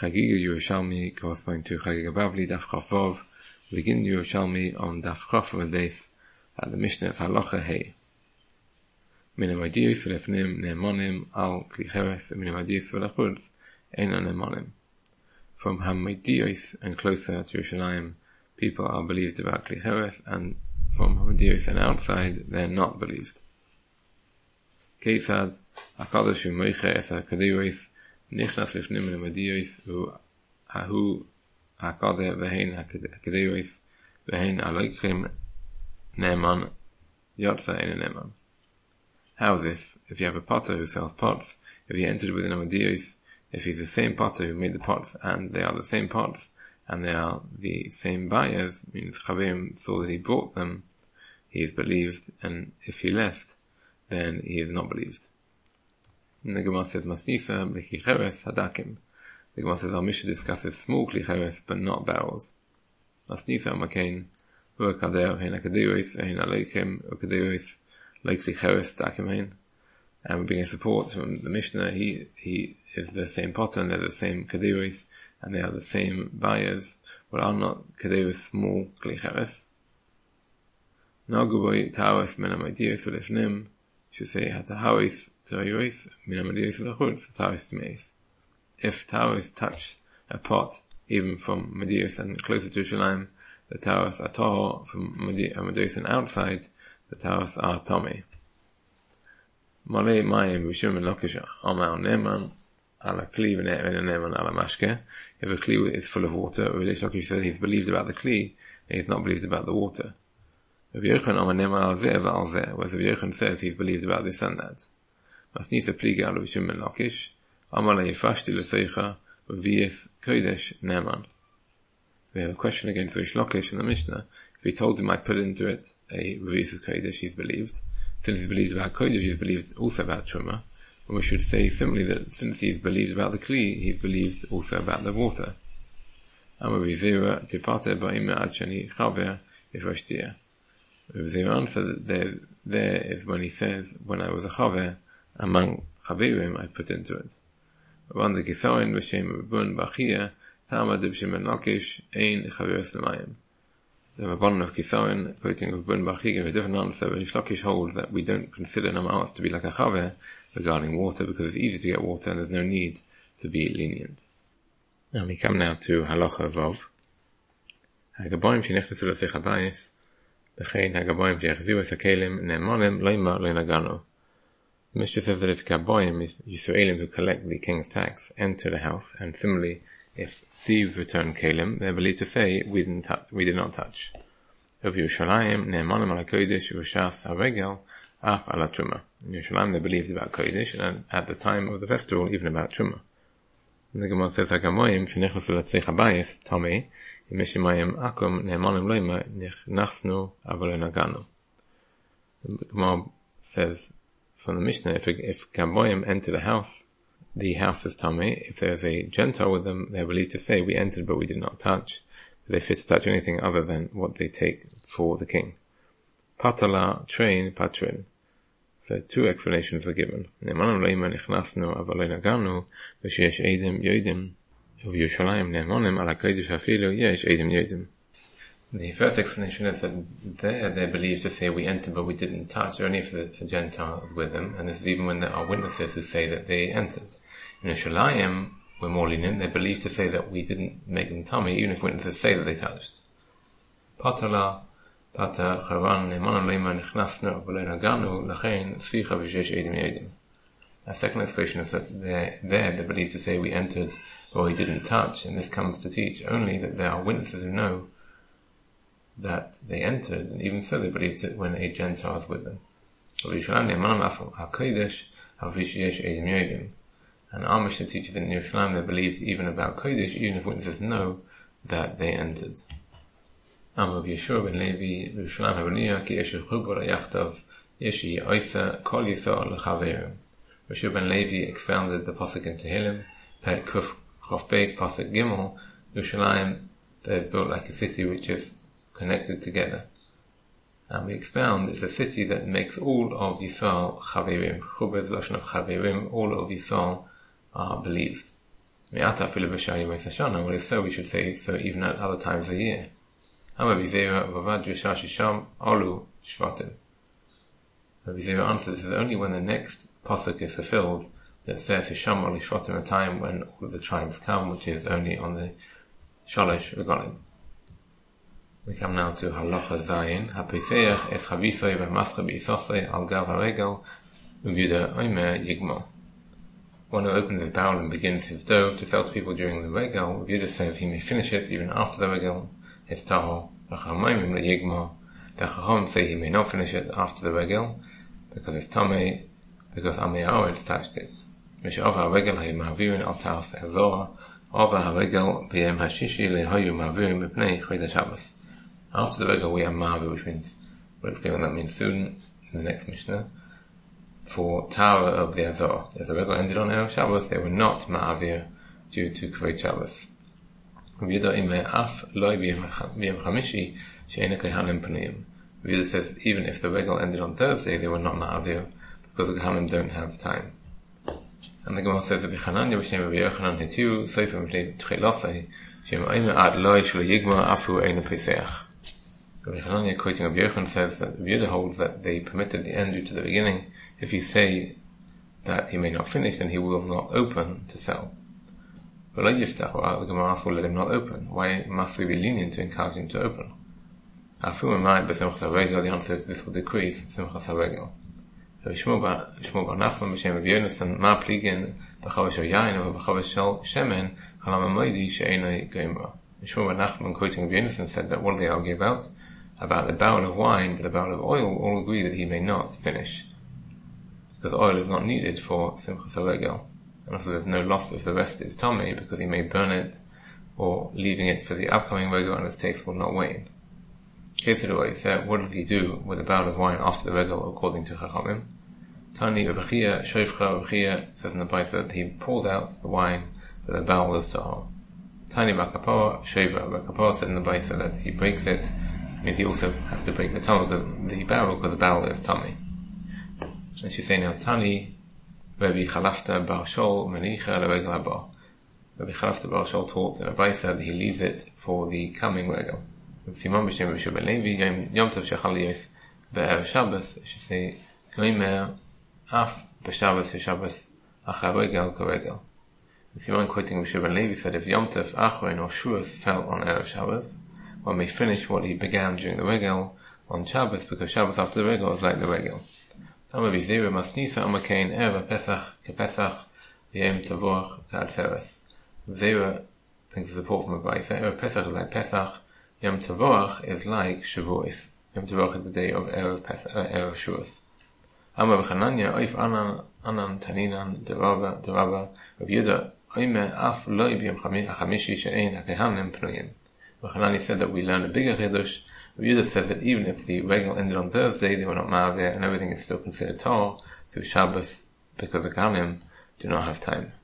Chagiga Yerushalmi corresponding to Chagiga Bavli, Daf Chafov. We begin Yerushalmi on Daf Chaf with base at the Mishnah of Halacha Hey. Min Amadiyus V'Lefnim Ne'emonim Al Kli Cheres Min Amadiyus V'Lachutz Ein Ne'emonim. From Hamadiyus and closer to Yerushalayim, people are believed about Kli Cheres, and from Hamadiyus and outside, they are not believed. Keisad HaKadosh U'Moiche Es HaKadosh Nichnas Lifnim Min Amadiyus Hu HaKadosh V'Hein HaKadosh V'Hein Aloichim Ne'eman Yotza Ein Ne'eman. How is this? If you have a potter who sells pots, if he entered within Amadiyus, if he's the same potter who made the pots, and they are the same pots, and they are the same buyers, means Chavim saw that he bought them, he is believed, and if he left, then he is not believed. The Gemara says, Masnisa b'kli cheres hadakim. The Gemara says, our Mishnah discusses small kli cheres, but not barrels. Masnisa makain, hu hakader, hein hakaderos, hein aloichem, hakaderos, like kli cheres dakim hein. And we're being support from the Mishnah, he is the same potter, and they're the same kaderos, and they are the same buyers, but are not kaderos small kli cheres. Naguboi ta'aris min amadiyos v'lefnim, should say hataharis ta'aris min amadiyos v'lachutz ta'aris t'meis. If ta'aris touched a pot, even from Amadiyos and closer to Yerushalayim, the ta'aris are tahor. From Amadiyos and outside, the ta'aris are tomei. Malei mayim v'shum and lokish amal ne'eman ala kli v'ne'eman ala mashke. If a kli is full of water, Reish Lakish said he's believed about the kli, and he's not believed about the water. Rabbi Yochanan amal ne'eman al zeh v'al zeh, whereas Rabbi Yochanan says he's believed about this and that. Masnisa pliga ala v'shum and lokish amal yifashti l'seicha v'viyes kodesh ne'eman. We have a question against Reish Lakish in the Mishnah. If he told him I put into it a v'viyes of kodesh, he's believed. Since he's believed about kodesh, he's believed also about truma. And we should say similarly that since he's believed about the kli, he's believed also about the water. Rabbi Zera answered that there is when he says, when I was a chaver, among chaverim I put into it. Around the Kisain, V'Shem Rabun Bachia, Tama Dibshim and Lakish, Ein Chaveres L'mayim. The Rabban of Kisain, quoting Rabun Bachia, gave a different answer. Reish Lakish holds that we don't consider Namas to be like a chaver regarding water, because it's easy to get water and there's no need to be lenient. Now we come now to Halacha Vav. Hagaboim Shinechnesu L'Seich HaBayis, B'chein Hagaboim Sheyachziu Es HaKelim, Ne'emonim Loima Lo Naganu. The Mishnah says that if Gaboim, Yisraelim who collect the king's tax, enter the house, and similarly, if thieves return Kelim, they're believed to say, we did not touch. Of Yerushalayim, Ne'emonim Ala Kodesh, V'shas HaRegel, Af Ala Truma. In Yerushalayim they believed about Kodesh, and at the time of the festival, even about Truma. And the Gemara says, Hagamoyim, Shenechnesu L'Seich HaBayis, Tomei, Mishimayim Akum, Ne'emonim Loima, Nichnachnu, Avol Lo Naganu. The Gemara says, from the Mishnah, if Gaboim enter the house is Tamei. If there's a Gentile with them, they're believed to say, we entered but we did not touch. They fit to touch anything other than what they take for the king. Patala, train, patrin. So two explanations were given. Ne'emonim lo'ima nichnasnu aval lo naganu, v'sheyesh eidim yodim, of Yerushalayim ne'emonim ala kodesh afilu yesh eidim yodim. The first explanation is that they're believed to say we entered but we didn't touch, only if the Gentile is with them, and this is even when there are witnesses who say that they entered. In Yerushalayim, we're more lenient, they're believed to say that we didn't make them tummy, even if witnesses say that they touched. Patala, Pata, Charan, Ne'emonim Lo'ima Nichnasnu Avol Lo Naganu, Lachein, Sficha V'sheyesh Eidim Yodim. A second explanation is that they're believed to say we entered but we didn't touch, and this comes to teach only that there are witnesses who know that they entered, and even so they believed it when a Gentile was with them. And our Mishnah teaches that in Yerushalayim they believed even about Kodesh, even if witnesses know that they entered. Amar Yeshua ben Levi, Yerushalayim Habaniya, ki Yeshua Chubur Yachtav, Yeshi Oisa Kol Yisrael L'Chaverim. Yeshua ben Levi expounded the pasuk in Tehillim, Perek Kuf Chof Beis pasuk Gimel. Yerushalayim, that is built like a city which is connected together. And we expound, it's a city that makes all of Yisrael Chaverim. Chubur is the lashon of Chaverim, all of Yisrael are believed. Mi'ata afilu b'shar yemei hashana. Well, if so, we should say so even at other times of the year. Hama b'zeira v'avad b'shar shisham alu shvatim. Rabbi Zera answers, this is only when the next pasuk is fulfilled that says Hisham alu shvatim, a time when all of the tribes come, which is only on the Shalosh Regalim. We come now to Halacha Zayin. HaPeseach es chavisoi v'mascha b'isosoi al gav haregel u'vyuda omer yigma. One who opens his barrel and begins his dough to sell to people during the regel, Vyuda says he may finish it even after the regel. It's tahor. V'chamayim le'yigma. The Chacham say he may not finish it after the regel because it's tamei, because Amei Haaretz touched it. Mish'ov ha'regel hayu ma'avirin al ta'as ha'zorah. Ova ha'regel b'yem ha'shishi le'hayu ma'avirin b'pnei chodesh Shabbos. After the regel we have ma'avir, which means, we'll explain what that means soon in the next Mishnah. For Tara of the Azor, if the regel ended on Erev Shabbos, they were not ma'avir due to Kvod Shabbos. Vyuda says even if the regel ended on Thursday, they were not ma'avir because the Kohanim don't have time. And the Gemara says that B'chananya b'shem Rabbi Yochanan hetiu soifim b'nei tchilasei shem oimer ad loy shlo yigma afu ein peseach. Rabbi Hanania, quoting Rabbi Yochanan, says that Vyuda holds that they permitted the end due to the beginning. If you say that he may not finish, then he will not open to sell. But the Gemara asks, will let him not open? Why must we be lenient to encourage him to open? The answer is this will decrease Simchas HaRegel. So Shmuel bar Nachman b'shem Rabbi Yonasan ma pligin b'chava shel yain or b'chava shel shemen halam hamoidi she'enoi gomer. Shmuel bar Nachman, quoting Rabbi Yonasan, said that what do they argue about? About the barrel of wine, but the barrel of oil, all agree that he may not finish, because oil is not needed for Simchas HaRegel, and also there's no loss if the rest is tamei, because he may burn it or leaving it for the upcoming regel and its taste will not wane. What does he do with a barrel of wine after the regel according to Chachamim? Tani Rebechia Shoifcha Rebechia says in the Brisa that he pours out the wine, but the barrel is tahor. Tani Bakapara Shoiva Bakapara said in the Brisa that he breaks it, means he also has to break the barrel because the barrel is tummy. And she say now Tani Rabbi Chalafta Bar Shol Manicha LeRegel Haba. Rabbi Chalafta Bar Shol taught in a Brisa that he leaves it for the coming regel. Simon b'shem Rabbi Shua ben Levi Yom Tov shechal yos be'erev Shabbos. She say Goimer af b'Shabbos v'Shabbos achar regel k'regel. Simon, quoting Rabbi Shua ben Levi, said if Yom Tov Achron or Shuas fell on erev Shabbos, one may finish what he began during the regel on Shabbos, because Shabbos after the regel is like the regel. Some of Zera Masnisa Amakain Erev Pesach Kepesach Yom Tavoach Ka'atzeres. Zera brings the support from a Brisa. Erev Pesach is like Pesach. Yom Tavoach is like Shavuos. Yom Tavoach is the day of Erev Shavuos. Amar B'chananya Oif Anan Taninan Deraba Rabbi Yehuda Oimer Af Loi B'Yom HaChamishi She'ein HaKehanim Pnuyim. B'chananya said that we learn a bigger Chiddush. Rabbi Yehuda says that even if the regel ended on Thursday, they were not ma'avir, and everything is still considered tahor through Shabbos because the Kohanim do not have time.